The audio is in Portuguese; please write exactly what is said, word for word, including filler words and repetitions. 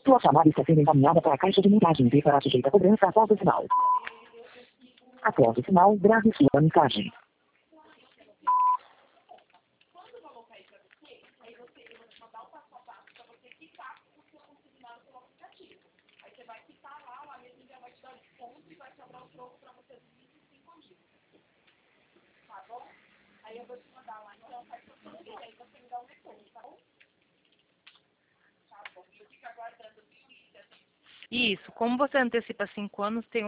Sua chamada está sendo encaminhada para a caixa de mensagens e será sujeita a cobrança após o sinal. Após o sinal, grave sua mensagem. Isso, como você antecipa cinco anos, tem